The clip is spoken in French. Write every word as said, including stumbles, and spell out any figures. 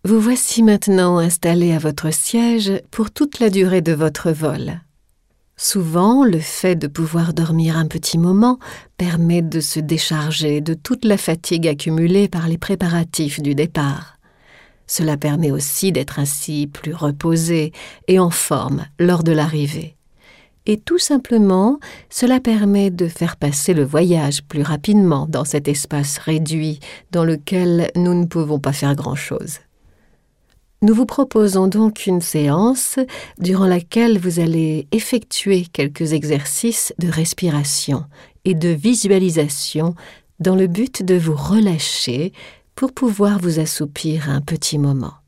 Vous voici maintenant installé à votre siège pour toute la durée de votre vol. Souvent, le fait de pouvoir dormir un petit moment permet de se décharger de toute la fatigue accumulée par les préparatifs du départ. Cela permet aussi d'être ainsi plus reposé et en forme lors de l'arrivée. Et tout simplement, cela permet de faire passer le voyage plus rapidement dans cet espace réduit dans lequel nous ne pouvons pas faire grand-chose. Nous vous proposons donc une séance durant laquelle vous allez effectuer quelques exercices de respiration et de visualisation dans le but de vous relâcher pour pouvoir vous assoupir un petit moment.